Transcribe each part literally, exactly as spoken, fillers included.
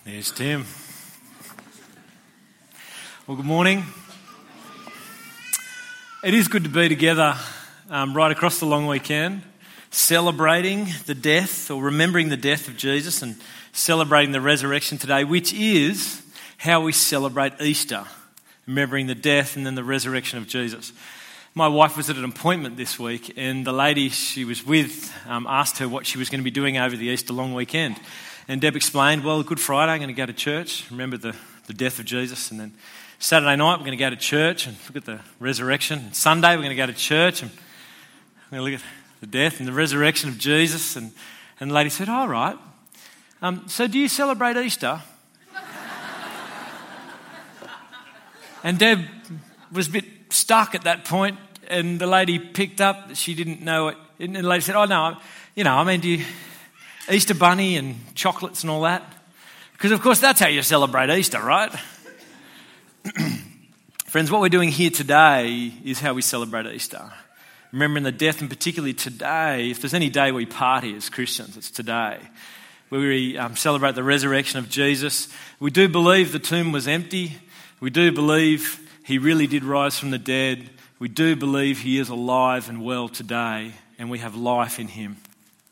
There's Tim. Well, good morning. It is good to be together um, right across the long weekend, celebrating the death or remembering the death of Jesus and celebrating the resurrection today, which is how we celebrate Easter, remembering the death and then the resurrection of Jesus. My wife was at an appointment this week, and the lady she was with um, asked her what she was going to be doing over the Easter long weekend. And Deb explained, well, Good Friday, I'm going to go to church, remember the, the death of Jesus. And then Saturday night, we're going to go to church and look at the resurrection. And Sunday, we're going to go to church and we're going to look at the death and the resurrection of Jesus. And, and the lady said, all right, um, so do you celebrate Easter? And Deb was a bit stuck at that point, and the lady picked up, she didn't know it. And the lady said, oh, no, you know, I mean, do you... Easter bunny and chocolates and all that? Because, of course, that's how you celebrate Easter, right? Friends, what we're doing here today is how we celebrate Easter. Remembering the death, and particularly today, if there's any day we party as Christians, it's today, where we um, celebrate the resurrection of Jesus. We do believe the tomb was empty. We do believe he really did rise from the dead. We do believe he is alive and well today, and we have life in him.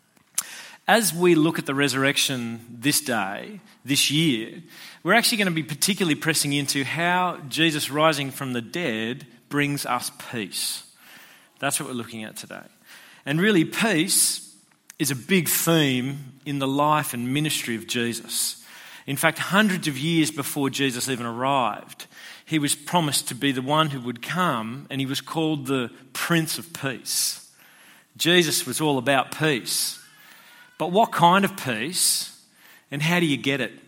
As we look at the resurrection this day, this year, we're actually going to be particularly pressing into how Jesus rising from the dead brings us peace. That's what we're looking at today. And really, peace is a big theme in the life and ministry of Jesus. In fact, hundreds of years before Jesus even arrived, he was promised to be the one who would come, and he was called the Prince of Peace. Jesus was all about peace. But what kind of peace, and how do you get it?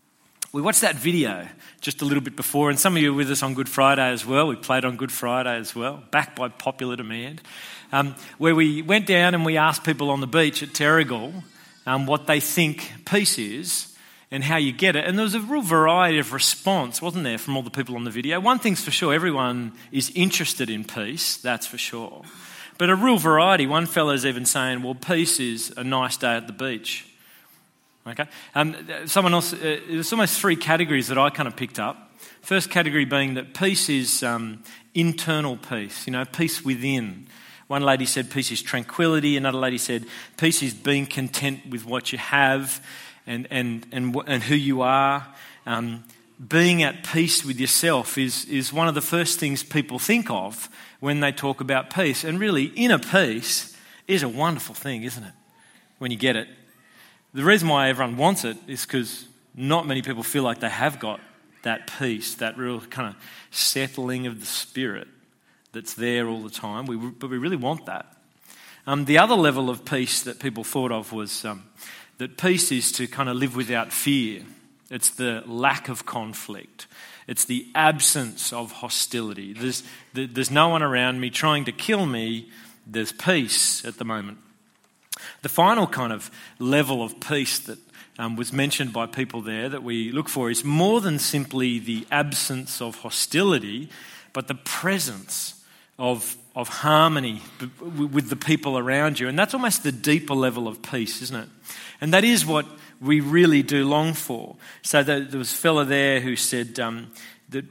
We watched that video just a little bit before, and some of you were with us on Good Friday as well. We played on Good Friday as well, backed by popular demand, um, where we went down and we asked people on the beach at Terrigal um, what they think peace is and how you get it. And there was a real variety of response, wasn't there, from all the people on the video. One thing's for sure, everyone is interested in peace, that's for sure. But a real variety. One fella's even saying, well, peace is a nice day at the beach. Okay. Um, someone else, uh, there's almost three categories that I kind of picked up. First category being that peace is um, internal peace, you know, peace within. One lady said peace is tranquility. Another lady said peace is being content with what you have and, and, and, and who you are. Um, being at peace with yourself is, is one of the first things people think of when they talk about peace. And really, inner peace is a wonderful thing, isn't it? When you get it. The reason why everyone wants it is because not many people feel like they have got that peace, that real kind of settling of the spirit that's there all the time. We, but we really want that. Um, the other level of peace that people thought of was um, that peace is to kind of live without fear. It's the lack of conflict. It's the absence of hostility. There's, there's no one around me trying to kill me. There's peace at the moment. The final kind of level of peace that um, was mentioned by people there that we look for is more than simply the absence of hostility, but the presence of, of harmony with the people around you. And that's almost the deeper level of peace, isn't it? And that is what we really do long for. So there was a fella there who said um, that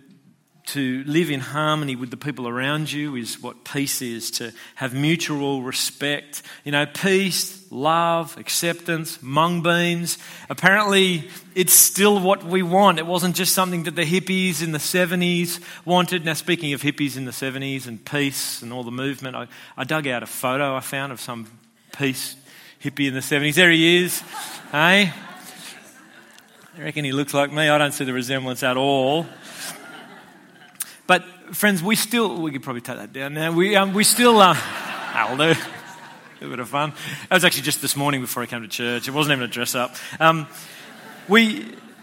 to live in harmony with the people around you is what peace is, to have mutual respect. You know, peace, love, acceptance, mung beans. Apparently, it's still what we want. It wasn't just something that the hippies in the seventies wanted. Now, speaking of hippies in the seventies and peace and all the movement, I, I dug out a photo I found of some peace hippie in the seventies. There he is. Hey? I reckon he looks like me. I don't see the resemblance at all. But friends, we still, we could probably take that down now. We um, we still, uh, I'll do. A bit of fun. That was actually just this morning before I came to church. It wasn't even a dress up. Um, we,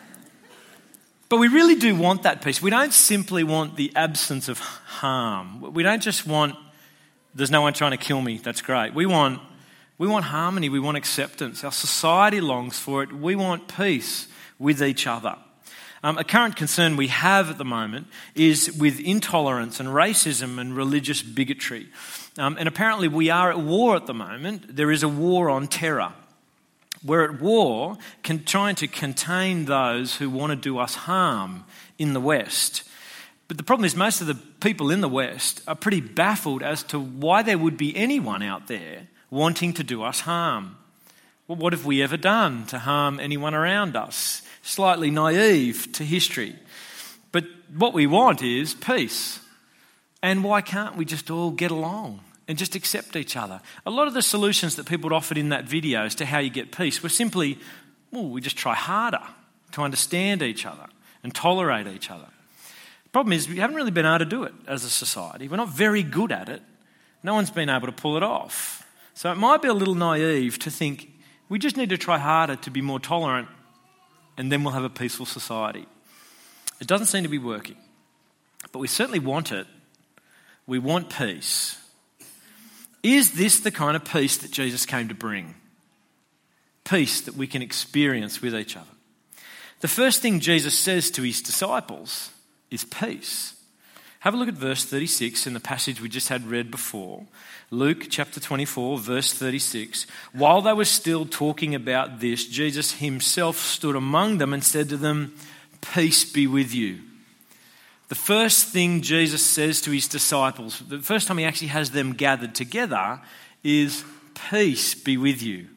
but we really do want that peace. We don't simply want the absence of harm. We don't just want, there's no one trying to kill me. That's great. We want, we want harmony. We want acceptance. Our society longs for it. We want peace with each other. Um, a current concern we have at the moment is with intolerance and racism and religious bigotry. Um, and apparently we are at war at the moment. There is a war on terror. We're at war con- trying to contain those who want to do us harm in the West. But the problem is most of the people in the West are pretty baffled as to why there would be anyone out there wanting to do us harm. Well, what have we ever done to harm anyone around us? Slightly naive to history. But what we want is peace. And why can't we just all get along and just accept each other? A lot of the solutions that people offered in that video as to how you get peace were simply, well, we just try harder to understand each other and tolerate each other. The problem is we haven't really been able to do it as a society. We're not very good at it. No one's been able to pull it off. So it might be a little naive to think we just need to try harder to be more tolerant and then we'll have a peaceful society. It doesn't seem to be working. But we certainly want it. We want peace. Is this the kind of peace that Jesus came to bring? Peace that we can experience with each other. The first thing Jesus says to his disciples is peace. Have a look at verse thirty-six in the passage we just had read before. Luke chapter twenty-four, verse thirty-six. While they were still talking about this, Jesus himself stood among them and said to them, "Peace be with you." The first thing Jesus says to his disciples, the first time he actually has them gathered together, is peace be with you.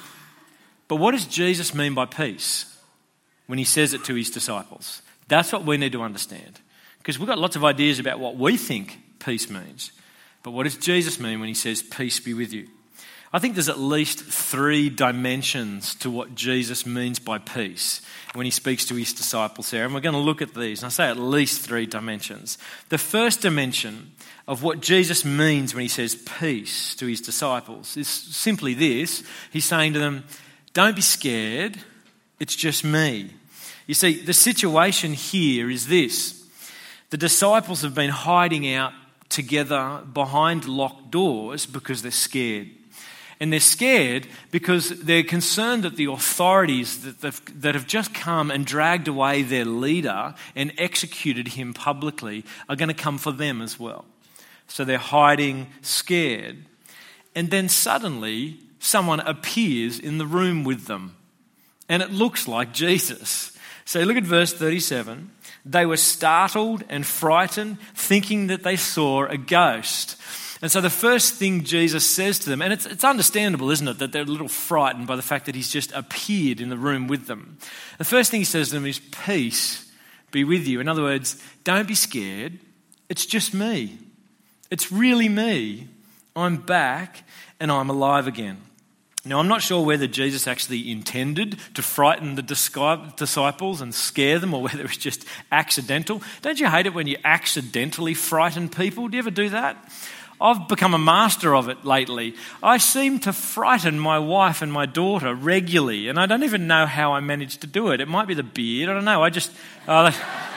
But what does Jesus mean by peace when he says it to his disciples? That's what we need to understand. Because we've got lots of ideas about what we think peace means. But what does Jesus mean when he says, peace be with you? I think there's at least three dimensions to what Jesus means by peace when he speaks to his disciples there. And we're going to look at these. And I say at least three dimensions. The first dimension of what Jesus means when he says peace to his disciples is simply this. He's saying to them, don't be scared. It's just me. You see, the situation here is this. The disciples have been hiding out together behind locked doors because they're scared. And they're scared because they're concerned that the authorities that, that have just come and dragged away their leader and executed him publicly are going to come for them as well. So they're hiding, scared. And then suddenly someone appears in the room with them. And it looks like Jesus. So look at verse thirty-seven. They were startled and frightened, thinking that they saw a ghost. And so the first thing Jesus says to them, and it's, it's understandable, isn't it, that they're a little frightened by the fact that he's just appeared in the room with them. The first thing he says to them is, peace be with you. In other words, don't be scared. It's just me. It's really me. I'm back and I'm alive again. Now, I'm not sure whether Jesus actually intended to frighten the disciples and scare them or whether it's just accidental. Don't you hate it when you accidentally frighten people? Do you ever do that? I've become a master of it lately. I seem to frighten my wife and my daughter regularly, and I don't even know how I managed to do it. It might be the beard. I don't know. I just... Uh,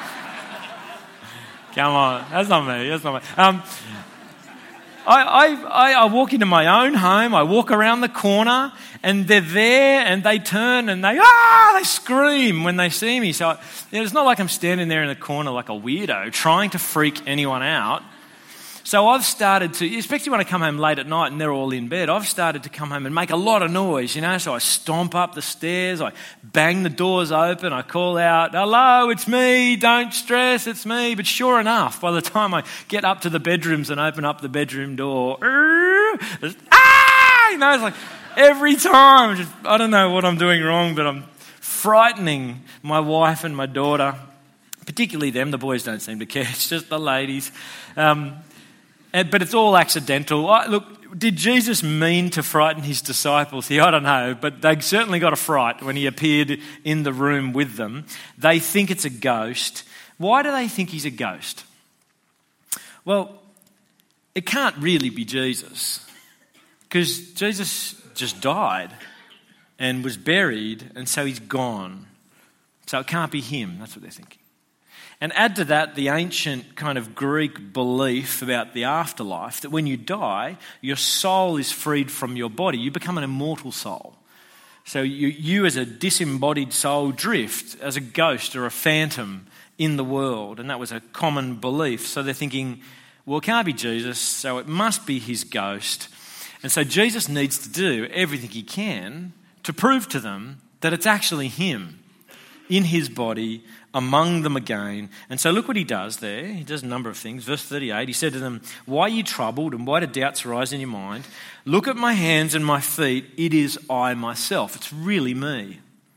come on. That's not me. That's not me. Um, I, I, I walk into my own home, I walk around the corner, and they're there, and they turn, and they, ah, they scream when they see me. So you know, it's not like I'm standing there in the corner like a weirdo trying to freak anyone out. So I've started to, especially when I come home late at night and they're all in bed, I've started to come home and make a lot of noise, you know. So I stomp up the stairs, I bang the doors open, I call out, hello, it's me, don't stress, it's me. But sure enough, by the time I get up to the bedrooms and open up the bedroom door, there's, ah, you know, it's like every time, just, I don't know what I'm doing wrong, but I'm frightening my wife and my daughter, particularly them. The boys don't seem to care, it's just the ladies. Um, And, but it's all accidental. I, look, did Jesus mean to frighten his disciples here? I don't know, but they certainly got a fright when he appeared in the room with them. They think it's a ghost. Why do they think he's a ghost? Well, it can't really be Jesus, because Jesus just died and was buried, and so he's gone. So it can't be him. That's what they're thinking. And add to that the ancient kind of Greek belief about the afterlife, that when you die, your soul is freed from your body. You become an immortal soul. So you, you as a disembodied soul drift as a ghost or a phantom in the world. And that was a common belief. So they're thinking, well, it can't be Jesus, so it must be his ghost. And so Jesus needs to do everything he can to prove to them that it's actually him in his body among them again. And so look what he does there. He does a number of things. Verse thirty-eight, he said to them, "Why are you troubled, and why do doubts arise in your mind? Look at my hands and my feet. It is I myself." It's really me.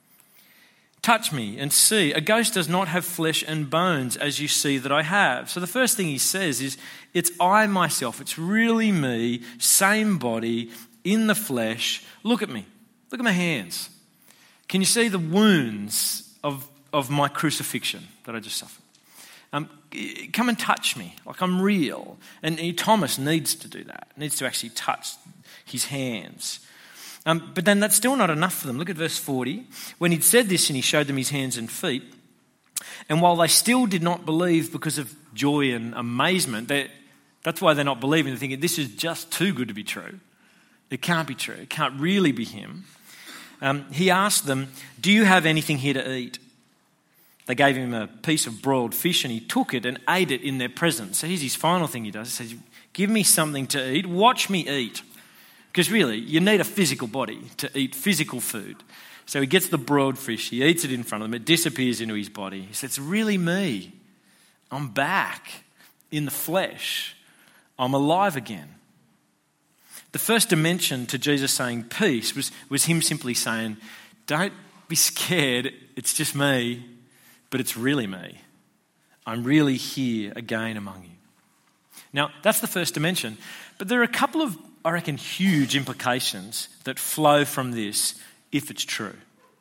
"Touch me and see. A ghost does not have flesh and bones, as you see that I have." So the first thing he says is, it's I myself. It's really me, same body, in the flesh. Look at me. Look at my hands. Can you see the wounds of, of my crucifixion that I just suffered? Um, come and touch me, like I'm real. And Thomas needs to do that, needs to actually touch his hands. Um, but then that's still not enough for them. Look at verse forty. When he'd said this and he showed them his hands and feet, and while they still did not believe because of joy and amazement, that's why they're not believing. They're thinking, this is just too good to be true. It can't be true. It can't really be him. Um, he asked them, "Do you have anything here to eat?" They gave him a piece of broiled fish and he took it and ate it in their presence. So here's his final thing he does. He says, "Give me something to eat. Watch me eat." Because really, you need a physical body to eat physical food. So he gets the broiled fish, he eats it in front of them, it disappears into his body. He says, "It's really me. I'm back in the flesh. I'm alive again." The first dimension to Jesus saying peace was, was him simply saying, don't be scared, it's just me, but it's really me. I'm really here again among you. Now, that's the first dimension. But there are a couple of, I reckon, huge implications that flow from this if it's true.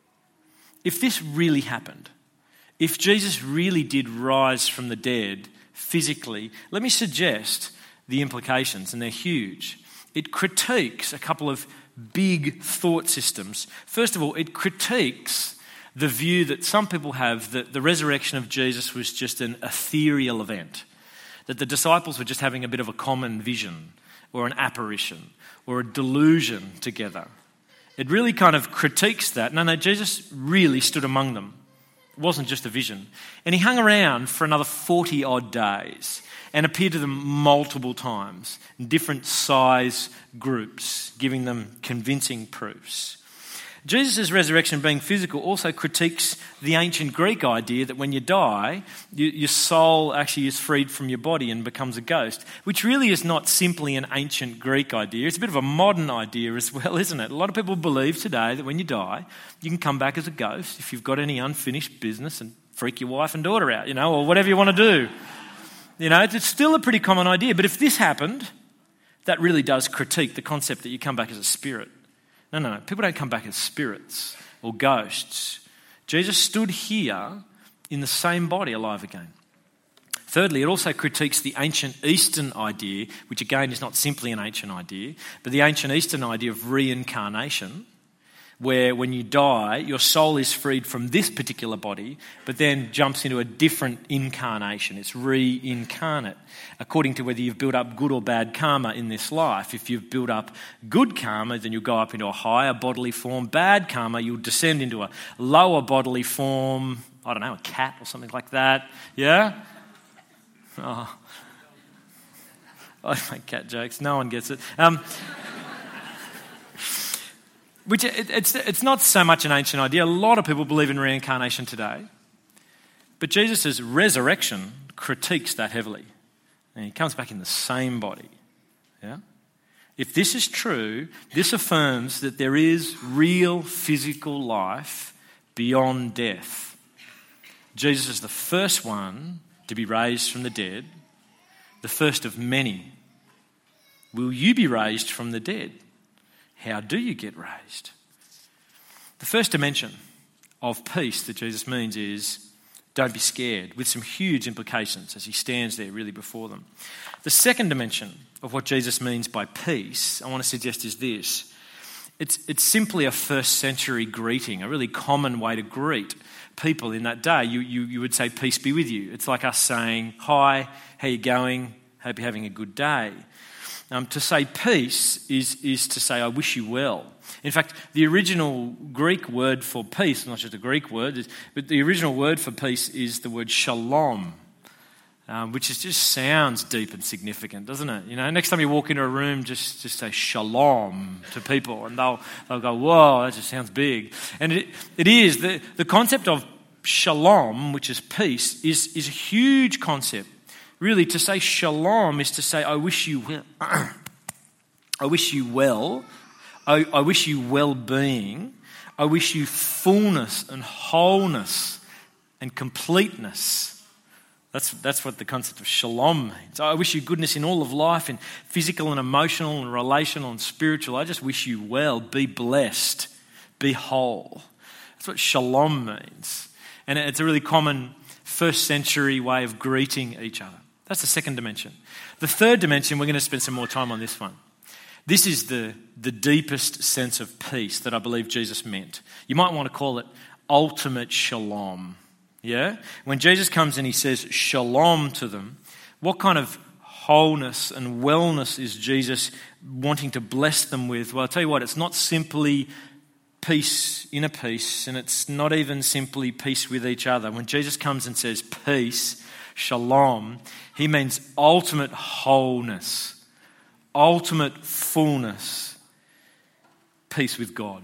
If this really happened, if Jesus really did rise from the dead physically, let me suggest the implications, and they're huge. It critiques a couple of big thought systems. First of all, it critiques the view that some people have that the resurrection of Jesus was just an ethereal event, that the disciples were just having a bit of a common vision or an apparition or a delusion together. It really kind of critiques that. No, no, Jesus really stood among them. It wasn't just a vision. And he hung around for another forty odd days and appeared to them multiple times in different size groups, giving them convincing proofs. Jesus' resurrection being physical also critiques the ancient Greek idea that when you die, you, your soul actually is freed from your body and becomes a ghost, which really is not simply an ancient Greek idea. It's a bit of a modern idea as well, isn't it? A lot of people believe today that when you die, you can come back as a ghost if you've got any unfinished business and freak your wife and daughter out, you know, or whatever you want to do. You know, it's still a pretty common idea. But if this happened, that really does critique the concept that you come back as a spirit. No, no, no. People don't come back as spirits or ghosts. Jesus stood here in the same body alive again. Thirdly, it also critiques the ancient Eastern idea, which again is not simply an ancient idea, but the ancient Eastern idea of reincarnation, where when you die, your soul is freed from this particular body, but then jumps into a different incarnation. It's reincarnate, according to whether you've built up good or bad karma in this life. If you've built up good karma, then you'll go up into a higher bodily form. Bad karma, you'll descend into a lower bodily form. I don't know, a cat or something like that. Yeah? Oh. I make cat jokes. No one gets it. Um... Which it, it's it's not so much an ancient idea. A lot of people believe in reincarnation today. But Jesus' resurrection critiques that heavily. And he comes back in the same body. Yeah? If this is true, this affirms that there is real physical life beyond death. Jesus is the first one to be raised from the dead, the first of many. Will you be raised from the dead? How do you get raised? The first dimension of peace that Jesus means is don't be scared, with some huge implications as he stands there really before them. The second dimension of what Jesus means by peace, I want to suggest is this. It's, it's simply a first century greeting, a really common way to greet people in that day. You, you, you would say, peace be with you. It's like us saying, hi, how you going? Hope you're having a good day. Um, to say peace is, is to say, I wish you well. In fact, the original Greek word for peace, not just a Greek word, but the original word for peace is the word shalom. um, which is, just sounds deep and significant, doesn't it? You know, next time you walk into a room, just, just say shalom to people, and they'll they'll go, whoa, that just sounds big. And it it is the the concept of shalom, which is peace, is is a huge concept. Really, to say shalom is to say, I wish you well. I wish you well. I, I wish you well-being. I wish you fullness and wholeness and completeness. That's, that's what the concept of shalom means. I wish you goodness in all of life, in physical and emotional and relational and spiritual. I just wish you well. Be blessed. Be whole. That's what shalom means. And it's a really common first century way of greeting each other. That's the second dimension. The third dimension, we're going to spend some more time on this one. This is the, the deepest sense of peace that I believe Jesus meant. You might want to call it ultimate shalom. Yeah? When Jesus comes and he says shalom to them, what kind of wholeness and wellness is Jesus wanting to bless them with? Well, I'll tell you what, it's not simply peace, inner peace, and it's not even simply peace with each other. When Jesus comes and says peace, shalom, he means ultimate wholeness, ultimate fullness, peace with God.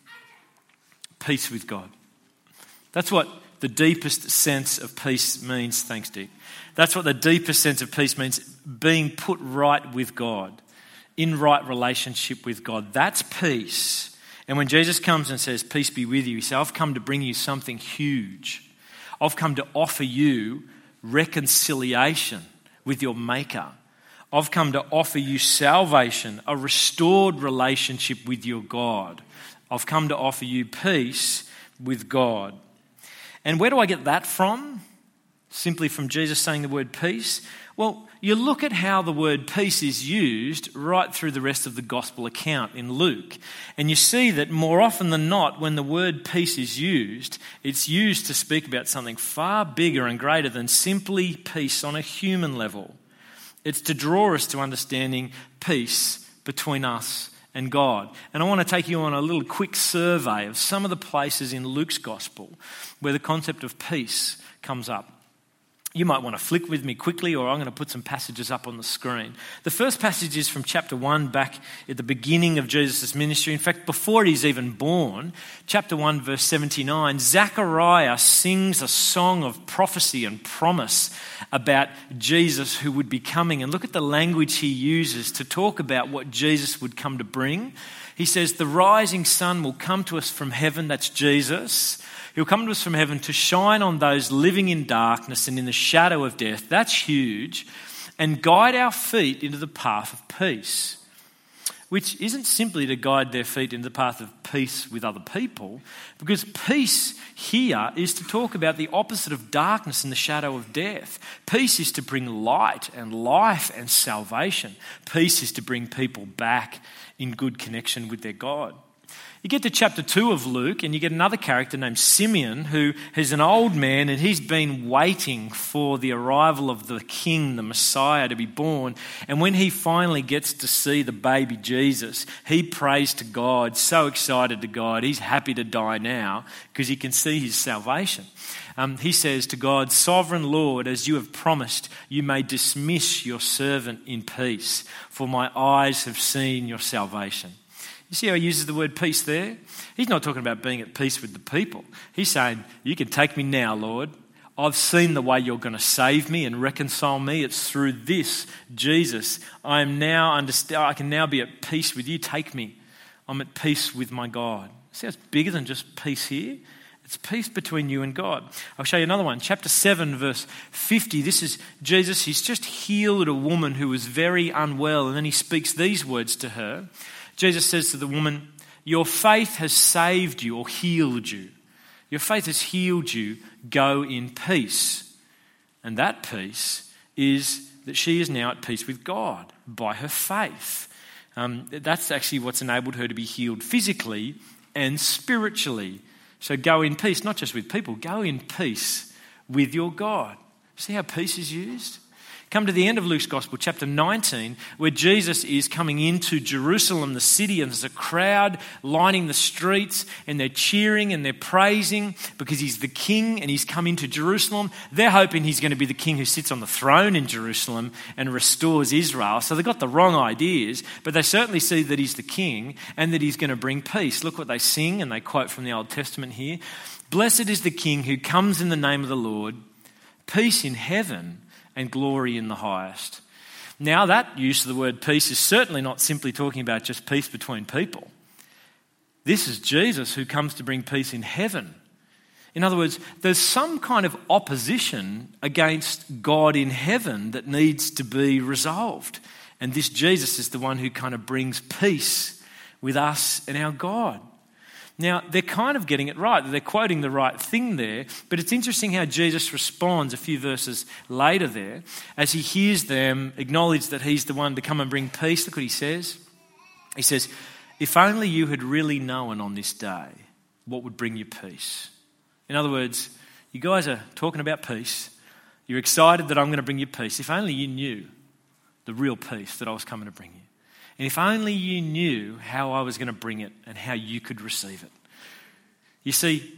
Peace with God. That's what the deepest sense of peace means. Thanks, Dick. That's what the deepest sense of peace means, being put right with God, in right relationship with God. That's peace. And when Jesus comes and says, peace be with you, he says, I've come to bring you something huge. I've come to offer you reconciliation with your Maker. I've come to offer you salvation, a restored relationship with your God. I've come to offer you peace with God. And where do I get that from? Simply from Jesus saying the word peace? Well, you look at how the word peace is used right through the rest of the gospel account in Luke, and you see that more often than not, when the word peace is used, it's used to speak about something far bigger and greater than simply peace on a human level. It's to draw us to understanding peace between us and God. And I want to take you on a little quick survey of some of the places in Luke's gospel where the concept of peace comes up. You might want to flick with me quickly, or I'm going to put some passages up on the screen. The first passage is from chapter one, back at the beginning of Jesus' ministry. In fact, before he's even born, chapter one, verse seventy-nine, Zechariah sings a song of prophecy and promise about Jesus who would be coming. And look at the language he uses to talk about what Jesus would come to bring. He says, the rising sun will come to us from heaven, that's Jesus. He'll come to us from heaven to shine on those living in darkness and in the shadow of death. That's huge. And guide our feet into the path of peace, which isn't simply to guide their feet into the path of peace with other people, because peace here is to talk about the opposite of darkness and the shadow of death. Peace is to bring light and life and salvation. Peace is to bring people back in good connection with their God. You get to chapter two of Luke and you get another character named Simeon, who is an old man, and he's been waiting for the arrival of the king, the Messiah, to be born. And when he finally gets to see the baby Jesus, he prays to God, so excited to God. He's happy to die now because he can see his salvation. Um, he says to God, Sovereign Lord, as you have promised, you may dismiss your servant in peace, for my eyes have seen your salvation. You see how he uses the word peace there? He's not talking about being at peace with the people. He's saying, you can take me now, Lord. I've seen the way you're going to save me and reconcile me. It's through this, Jesus. I am now understand. I can now be at peace with you. Take me. I'm at peace with my God. See how it's bigger than just peace here? It's peace between you and God. I'll show you another one. Chapter seven, verse fifty. This is Jesus. He's just healed a woman who was very unwell, and then he speaks these words to her. Jesus says to the woman, your faith has saved you or healed you. Your faith has healed you. Go in peace. And that peace is that she is now at peace with God by her faith. Um, that's actually what's enabled her to be healed physically and spiritually. So go in peace, not just with people, go in peace with your God. See how peace is used? Come to the end of Luke's Gospel, chapter nineteen, where Jesus is coming into Jerusalem, the city, and there's a crowd lining the streets, and they're cheering and they're praising because he's the king and he's come into Jerusalem. They're hoping he's going to be the king who sits on the throne in Jerusalem and restores Israel. So they've got the wrong ideas, but they certainly see that he's the king and that he's going to bring peace. Look what they sing, and they quote from the Old Testament here. Blessed is the King who comes in the name of the Lord, peace in heaven and glory in the highest. Now that use of the word peace is certainly not simply talking about just peace between people. This is Jesus who comes to bring peace in heaven. In other words, there's some kind of opposition against God in heaven that needs to be resolved. And this Jesus is the one who kind of brings peace with us and our God. Now, they're kind of getting it right. They're quoting the right thing there. But it's interesting how Jesus responds a few verses later there as he hears them acknowledge that he's the one to come and bring peace. Look what he says. He says, if only you had really known on this day what would bring you peace. In other words, you guys are talking about peace. You're excited that I'm going to bring you peace. If only you knew the real peace that I was coming to bring you. And if only you knew how I was going to bring it and how you could receive it. You see,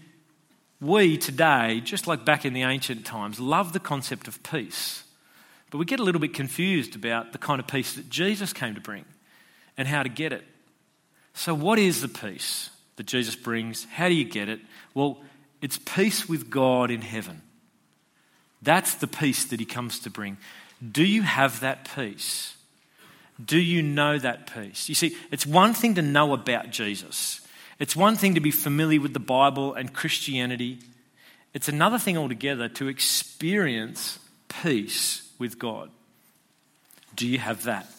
we today, just like back in the ancient times, love the concept of peace. But we get a little bit confused about the kind of peace that Jesus came to bring and how to get it. So what is the peace that Jesus brings? How do you get it? Well, it's peace with God in heaven. That's the peace that he comes to bring. Do you have that peace? Do you know that peace? You see, it's one thing to know about Jesus. It's one thing to be familiar with the Bible and Christianity. It's another thing altogether to experience peace with God. Do you have that?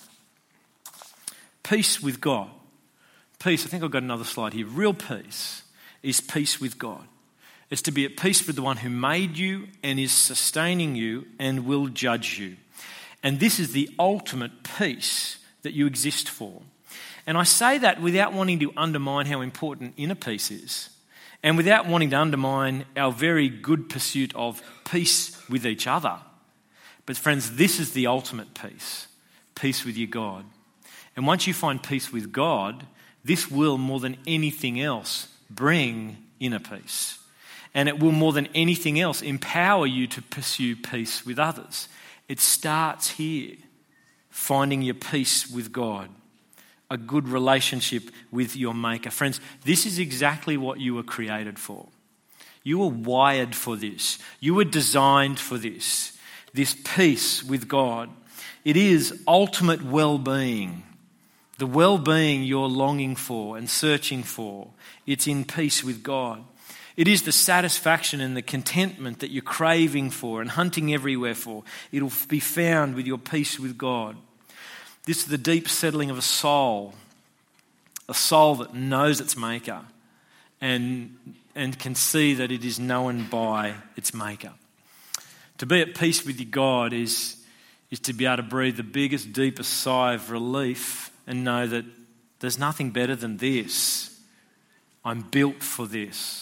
Peace with God. Peace, I think I've got another slide here. Real peace is peace with God. It's to be at peace with the one who made you and is sustaining you and will judge you. And this is the ultimate peace that you exist for. And I say that without wanting to undermine how important inner peace is, and without wanting to undermine our very good pursuit of peace with each other. But friends, this is the ultimate peace, peace with your God. And once you find peace with God, this will more than anything else bring inner peace. And it will more than anything else empower you to pursue peace with others. It starts here, finding your peace with God, a good relationship with your Maker. Friends, this is exactly what you were created for. You were wired for this. You were designed for this, this peace with God. It is ultimate well-being, the well-being you're longing for and searching for. It's in peace with God. It is the satisfaction and the contentment that you're craving for and hunting everywhere for. It'll be found with your peace with God. This is the deep settling of a soul, a soul that knows its Maker and, and can see that it is known by its Maker. To be at peace with your God is, is to be able to breathe the biggest, deepest sigh of relief and know that there's nothing better than this. I'm built for this.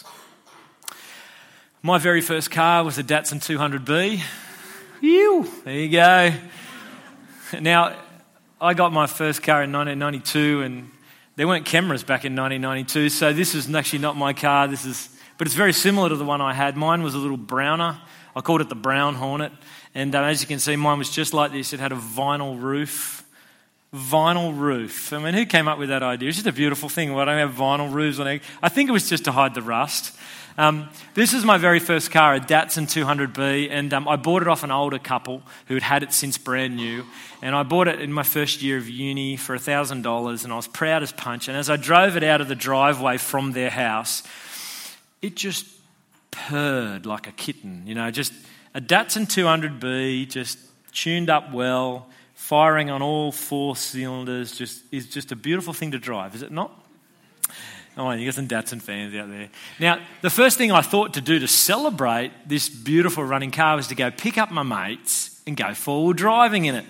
My very first car was a Datsun two hundred B. Ew, there you go. Now, I got my first car in nineteen ninety-two, and there weren't cameras back in nineteen ninety-two, so this is actually not my car. This is, but it's very similar to the one I had. Mine was a little browner. I called it the Brown Hornet, and uh, as you can see, mine was just like this. It had a vinyl roof. Vinyl roof. I mean, who came up with that idea? It's just a beautiful thing. Why don't we have vinyl roofs on it? I think it was just to hide the rust. Um, this is my very first car, a Datsun two hundred B, and um, I bought it off an older couple who had had it since brand new. And I bought it in my first year of uni for one thousand dollars, and I was proud as punch. And as I drove it out of the driveway from their house, it just purred like a kitten, you know, just a Datsun two hundred B, just tuned up well, firing on all four cylinders, just is just a beautiful thing to drive, is it not? Oh, you got some Datsun fans out there. Now, the first thing I thought to do to celebrate this beautiful running car was to go pick up my mates and go four-wheel driving in it.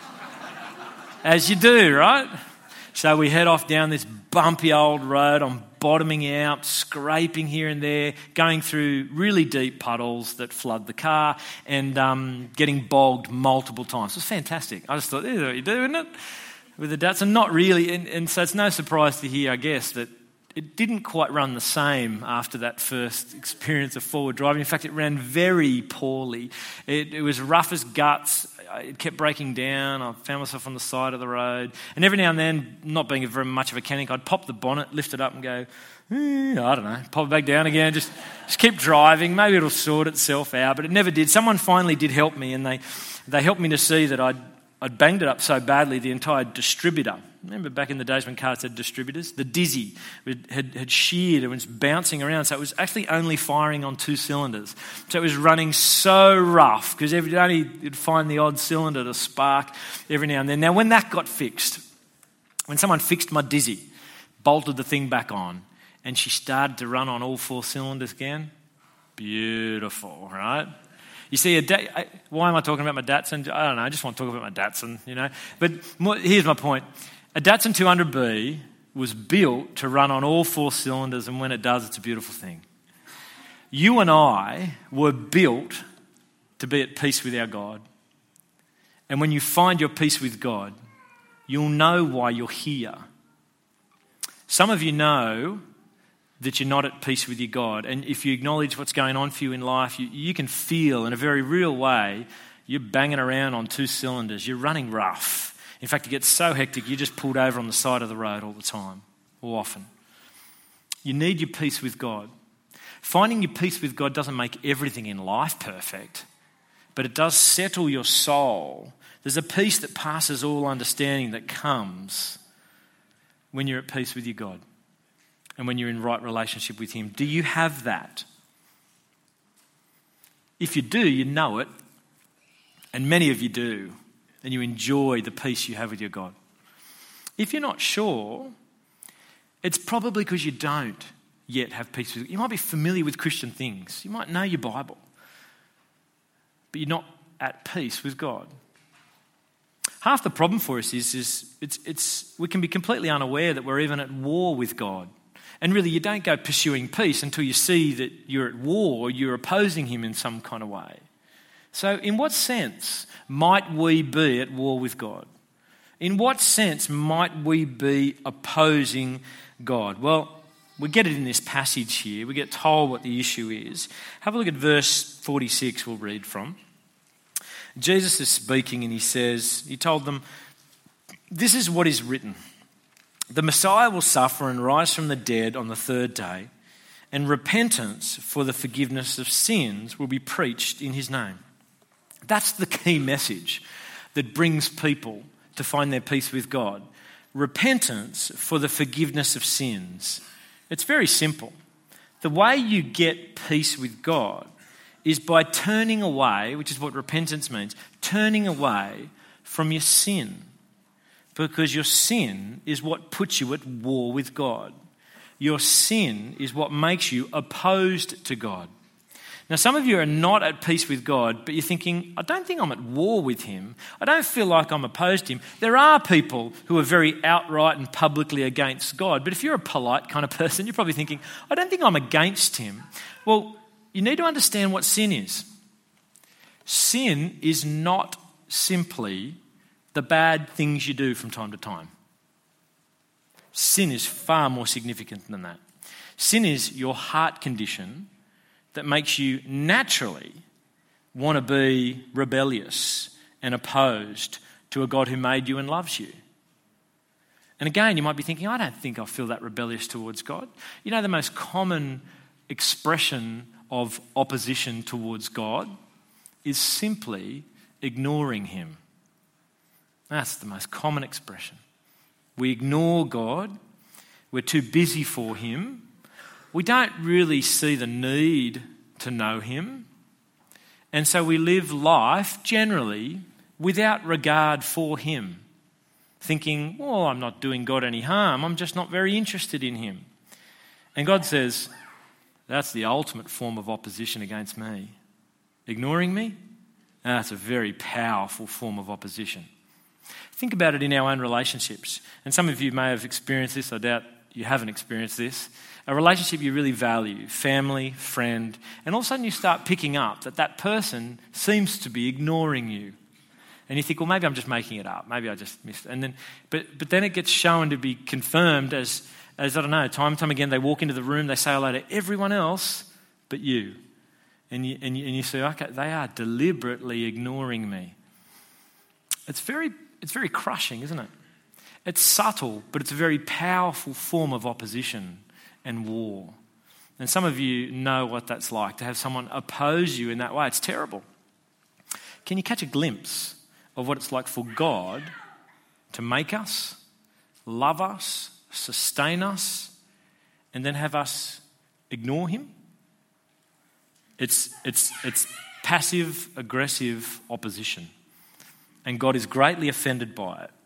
As you do, right? So we head off down this bumpy old road on bottoming out, scraping here and there, going through really deep puddles that flood the car, and um, getting bogged multiple times. It was fantastic. I just thought, this is what you do, isn't it? With the Datsun, not really. And, and so it's no surprise to hear, I guess, that it didn't quite run the same after that first experience of forward driving. In fact, it ran very poorly. It, it was rough as guts. It kept breaking down. I found myself on the side of the road. And every now and then, not being a very much of a mechanic, I'd pop the bonnet, lift it up and go, eh, I don't know, pop it back down again, just, just keep driving. Maybe it'll sort itself out. But it never did. Someone finally did help me, and they, they helped me to see that I'd I'd banged it up so badly, the entire distributor, remember back in the days when cars had distributors? The Dizzy had, had sheared and was bouncing around, so it was actually only firing on two cylinders. So it was running so rough, because every only you'd find the odd cylinder to spark every now and then. Now, when that got fixed, when someone fixed my Dizzy, bolted the thing back on, and she started to run on all four cylinders again, beautiful, right? You see, a da- why am I talking about my Datsun? I don't know, I just want to talk about my Datsun, you know. But more, here's my point. A Datsun two hundred B was built to run on all four cylinders, and when it does, it's a beautiful thing. You and I were built to be at peace with our God. And when you find your peace with God, you'll know why you're here. Some of you know that you're not at peace with your God. And if you acknowledge what's going on for you in life, you, you can feel in a very real way you're banging around on two cylinders. You're running rough. In fact, it gets so hectic, you're just pulled over on the side of the road all the time, or often. You need your peace with God. Finding your peace with God doesn't make everything in life perfect, but it does settle your soul. There's a peace that passes all understanding that comes when you're at peace with your God. And when you're in right relationship with Him. Do you have that? If you do, you know it. And many of you do. And you enjoy the peace you have with your God. If you're not sure, it's probably because you don't yet have peace with God. You might be familiar with Christian things. You might know your Bible. But you're not at peace with God. Half the problem for us is, is it's, it's, we can be completely unaware that we're even at war with God. And really, you don't go pursuing peace until you see that you're at war, you're opposing Him in some kind of way. So in what sense might we be at war with God? In what sense might we be opposing God? Well, we get it in this passage here. We get told what the issue is. Have a look at verse forty-six we'll read from. Jesus is speaking and He says, He told them, "This is what is written. The Messiah will suffer and rise from the dead on the third day, and repentance for the forgiveness of sins will be preached in His name." That's the key message that brings people to find their peace with God. Repentance for the forgiveness of sins. It's very simple. The way you get peace with God is by turning away, which is what repentance means, turning away from your sin. Because your sin is what puts you at war with God. Your sin is what makes you opposed to God. Now, some of you are not at peace with God, but you're thinking, I don't think I'm at war with Him. I don't feel like I'm opposed to Him. There are people who are very outright and publicly against God, but if you're a polite kind of person, you're probably thinking, I don't think I'm against Him. Well, you need to understand what sin is. Sin is not simply the bad things you do from time to time. Sin is far more significant than that. Sin is your heart condition that makes you naturally want to be rebellious and opposed to a God who made you and loves you. And again, you might be thinking, I don't think I feel that rebellious towards God. You know, the most common expression of opposition towards God is simply ignoring Him. That's the most common expression. We ignore God. We're too busy for Him. We don't really see the need to know Him. And so we live life generally without regard for Him, thinking, well, I'm not doing God any harm. I'm just not very interested in Him. And God says, that's the ultimate form of opposition against me. Ignoring me? That's a very powerful form of opposition. Think about it in our own relationships. And some of you may have experienced this, I doubt you haven't experienced this, a relationship you really value, family, friend, and all of a sudden you start picking up that that person seems to be ignoring you. And you think, well, maybe I'm just making it up. Maybe I just missed it. And then, but, but then it gets shown to be confirmed as, as, I don't know, time and time again, they walk into the room, they say hello to everyone else but you. And you, and you, and you say, okay, they are deliberately ignoring me. It's very, it's very crushing, isn't it? It's subtle, but it's a very powerful form of opposition and war. And some of you know what that's like, to have someone oppose you in that way. It's terrible. Can you catch a glimpse of what it's like for God to make us, love us, sustain us, and then have us ignore him? It's, it's, it's passive-aggressive opposition. And God is greatly offended by it.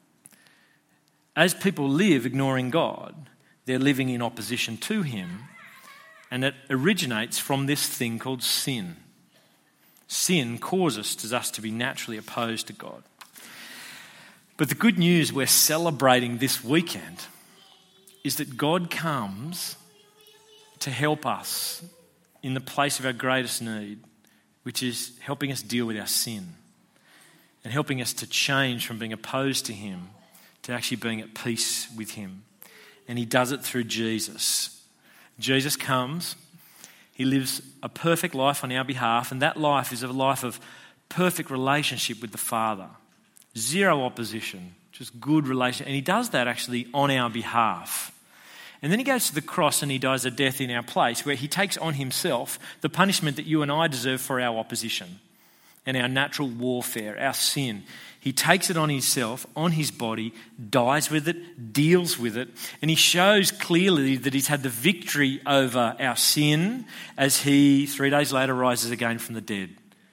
As people live ignoring God, they're living in opposition to him, and it originates from this thing called sin. Sin causes us to be naturally opposed to God. But the good news we're celebrating this weekend is that God comes to help us in the place of our greatest need, which is helping us deal with our sin and helping us to change from being opposed to him to actually being at peace with him. And he does it through Jesus. Jesus comes, he lives a perfect life on our behalf, and that life is a life of perfect relationship with the Father. Zero opposition, just good relation. And he does that actually on our behalf. And then he goes to the cross and he dies a death in our place, where he takes on himself the punishment that you and I deserve for our opposition and our natural warfare, our sin. He takes it on himself, on his body, dies with it, deals with it, and he shows clearly that he's had the victory over our sin as he, three days later, rises again from the dead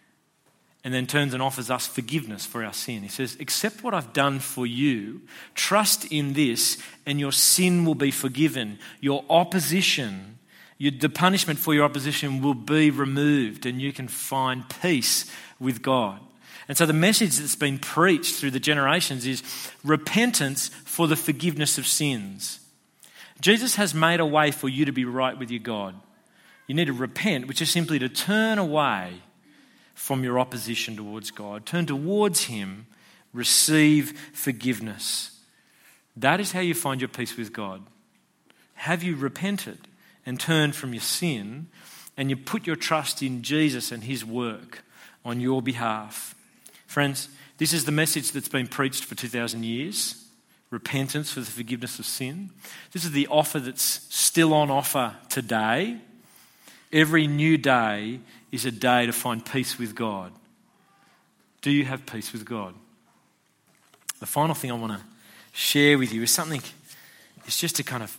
and then turns and offers us forgiveness for our sin. He says, accept what I've done for you, trust in this, and your sin will be forgiven. Your opposition, your, the punishment for your opposition will be removed, and you can find peace with God. And so the message that's been preached through the generations is repentance for the forgiveness of sins. Jesus has made a way for you to be right with your God. You need to repent, which is simply to turn away from your opposition towards God. Turn towards him, receive forgiveness. That is how you find your peace with God. Have you repented and turned from your sin, and you put your trust in Jesus and his work on your behalf? Friends, this is the message that's been preached for two thousand years. Repentance for the forgiveness of sin. This is the offer that's still on offer today. Every new day is a day to find peace with God. Do you have peace with God? The final thing I want to share with you is something, it's just to kind of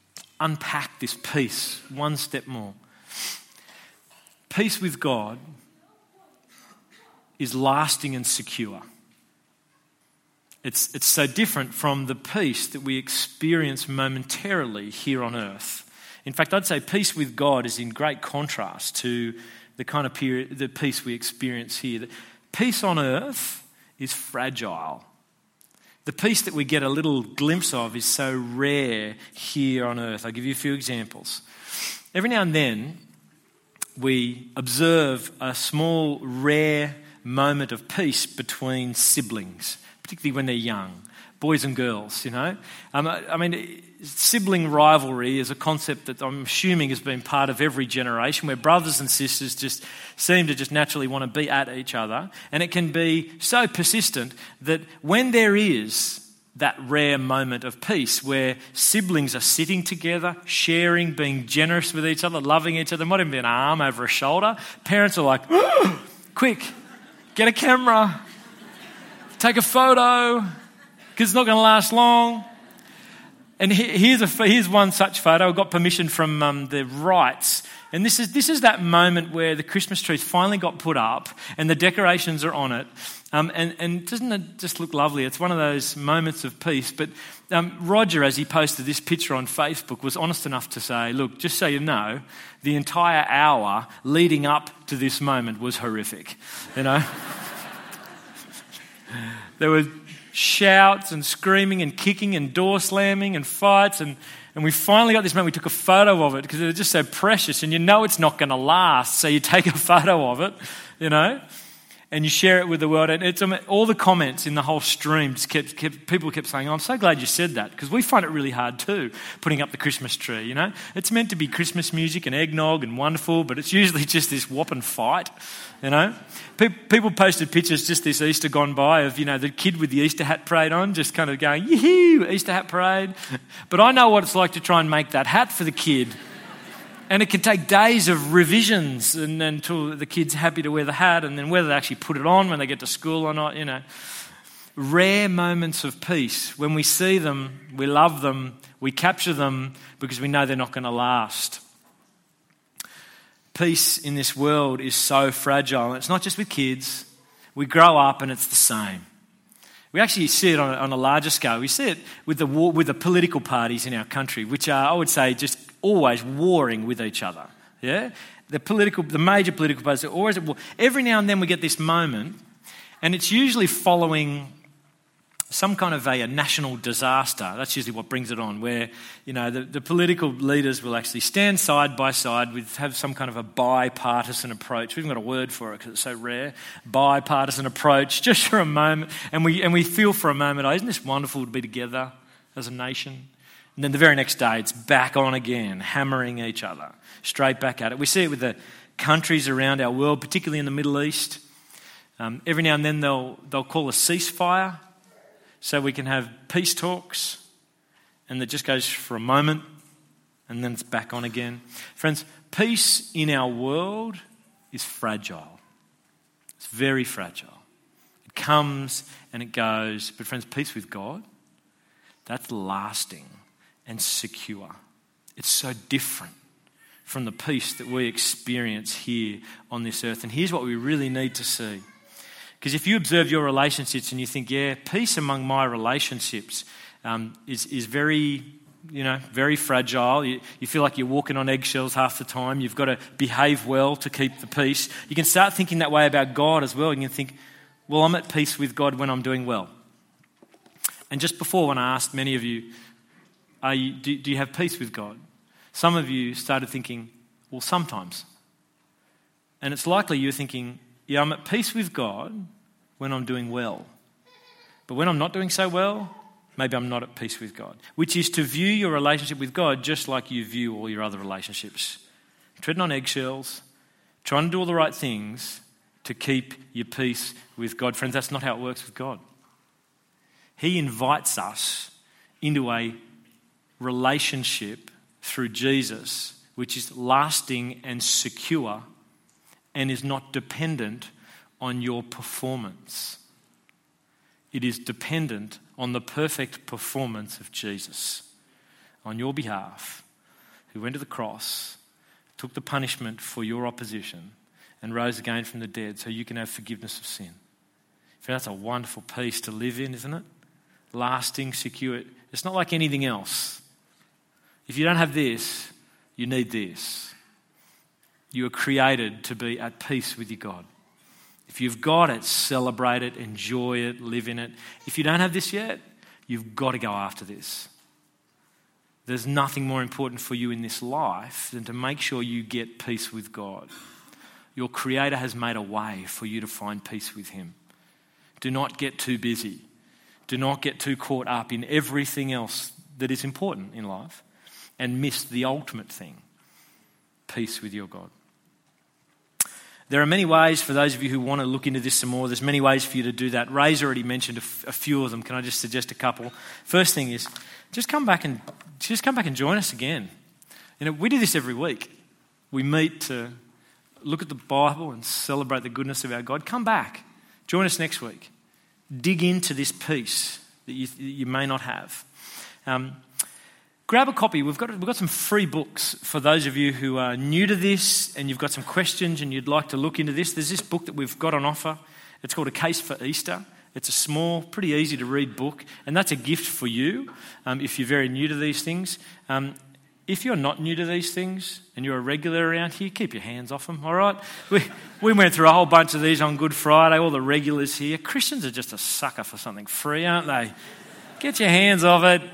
unpack this peace one step more. Peace with God is lasting and secure. It's, it's so different from the peace that we experience momentarily here on earth. In fact, I'd say peace with God is in great contrast to the kind of period, the peace we experience here. The peace on earth is fragile. The peace that we get a little glimpse of is so rare here on earth. I'll give you a few examples. Every now and then, we observe a small, rare moment of peace between siblings, particularly when they're young, boys and girls, you know. Um, I mean, sibling rivalry is a concept that I'm assuming has been part of every generation, where brothers and sisters just seem to just naturally want to be at each other. And it can be so persistent that when there is that rare moment of peace where siblings are sitting together, sharing, being generous with each other, loving each other, there might even be an arm over a shoulder, parents are like, quick, get a camera, take a photo, because it's not going to last long. And here's, a, here's one such photo. I got permission from um, the Wrights. And this is this is that moment where the Christmas tree finally got put up and the decorations are on it. Um, and, and doesn't it just look lovely? It's one of those moments of peace. But um, Roger, as he posted this picture on Facebook, was honest enough to say, look, just so you know, the entire hour leading up to this moment was horrific. You know? There were shouts and screaming and kicking and door slamming and fights, and And we finally got this moment. We took a photo of it because it was just so precious. And you know it's not going to last. So you take a photo of it, you know, and you share it with the world. And it's all the comments in the whole stream just kept, kept people kept saying, oh, I'm so glad you said that, because we find it really hard too, putting up the Christmas tree, you know. It's meant to be Christmas music and eggnog and wonderful, but it's usually just this whopping fight, you know. People posted pictures just this Easter gone by of, you know, the kid with the Easter hat parade on, just kind of going, yee-hoo, Easter hat parade. But I know what it's like to try and make that hat for the kid. And it can take days of revisions and, until the kid's happy to wear the hat, and then whether they actually put it on when they get to school or not, you know. Rare moments of peace. When we see them, we love them, we capture them because we know they're not going to last. Peace in this world is so fragile. And it's not just with kids. We grow up and it's the same. We actually see it on a, on a larger scale. We see it with the war, with the political parties in our country, which are, I would say, just always warring with each other. Yeah, the political, the major political parties are always at war. Every now and then we get this moment, and it's usually following some kind of a, a national disaster. That's usually what brings it on, where, you know, the, the political leaders will actually stand side by side with, have some kind of a bipartisan approach. We haven't got a word for it because it's so rare. Bipartisan approach, just for a moment, and we and we feel for a moment, oh, isn't this wonderful to be together as a nation? And then the very next day, it's back on again, hammering each other, straight back at it. We see it with the countries around our world, particularly in the Middle East. Um, every now and then they'll they'll call a ceasefire, so we can have peace talks, and that just goes for a moment, and then it's back on again. Friends, peace in our world is fragile. It's very fragile. It comes and it goes. But friends, peace with God, that's lasting and secure. It's so different from the peace that we experience here on this earth. And here's what we really need to see. Because if you observe your relationships and you think, yeah, peace among my relationships um, is, is very, you know, very fragile. You, you feel like you're walking on eggshells half the time. You've got to behave well to keep the peace. You can start thinking that way about God as well. You can think, well, I'm at peace with God when I'm doing well. And just before, when I asked many of you, are you do, do you have peace with God? Some of you started thinking, well, sometimes. And it's likely you're thinking, yeah, I'm at peace with God when I'm doing well. But when I'm not doing so well, maybe I'm not at peace with God. Which is to view your relationship with God just like you view all your other relationships. Treading on eggshells, trying to do all the right things to keep your peace with God. Friends, that's not how it works with God. He invites us into a relationship through Jesus, which is lasting and secure, and is not dependent on your performance. It is dependent on the perfect performance of Jesus on your behalf, who went to the cross, took the punishment for your opposition, and rose again from the dead so you can have forgiveness of sin. That's a wonderful peace to live in, isn't it? Lasting, secure. It's not like anything else. If you don't have this, you need this. You are created to be at peace with your God. If you've got it, celebrate it, enjoy it, live in it. If you don't have this yet, you've got to go after this. There's nothing more important for you in this life than to make sure you get peace with God. Your Creator has made a way for you to find peace with Him. Do not get too busy. Do not get too caught up in everything else that is important in life and miss the ultimate thing, peace with your God. There are many ways for those of you who want to look into this some more. There's many ways for you to do that. Ray's already mentioned a, f- a few of them. Can I just suggest a couple? First thing is, just come back and just come back and join us again. You know, we do this every week. We meet to look at the Bible and celebrate the goodness of our God. Come back. Join us next week. Dig into this peace that you, you may not have. Um, Grab a copy. We've got we've got some free books for those of you who are new to this and you've got some questions and you'd like to look into this. There's this book that we've got on offer. It's called A Case for Easter. It's a small, pretty easy to read book, and that's a gift for you um, if you're very new to these things. Um, if you're not new to these things and you're a regular around here, keep your hands off them, all right? We, we went through a whole bunch of these on Good Friday, all the regulars here. Christians are just a sucker for something free, aren't they? Get your hands off it.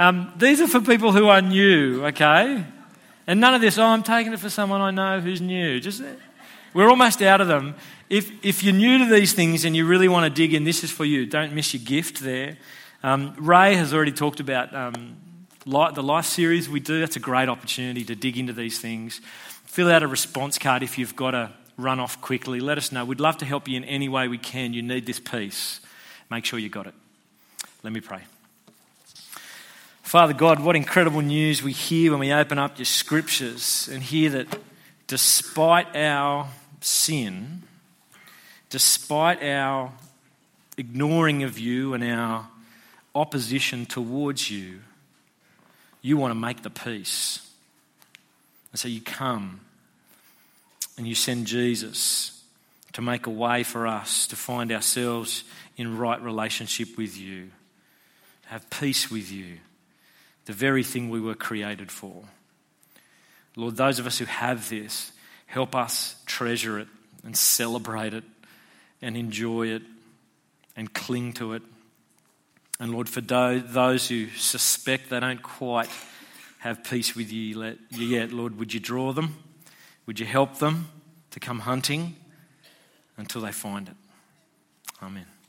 Um, these are for people who are new, okay? And none of this, oh, I'm taking it for someone I know who's new. Just We're almost out of them. If if you're new to these things and you really want to dig in, this is for you. Don't miss your gift there. Um, Ray has already talked about um, li- the life series we do. That's a great opportunity to dig into these things. Fill out a response card if you've got to run off quickly. Let us know. We'd love to help you in any way we can. You need this piece. Make sure you got it. Let me pray. Father God, what incredible news we hear when we open up your scriptures and hear that despite our sin, despite our ignoring of you and our opposition towards you, you want to make the peace. And so you come and you send Jesus to make a way for us to find ourselves in right relationship with you, to have peace with you, the very thing we were created for. Lord, those of us who have this, help us treasure it and celebrate it and enjoy it and cling to it. And Lord, for those who suspect they don't quite have peace with you yet, Lord, would you draw them? Would you help them to come hunting until they find it? Amen.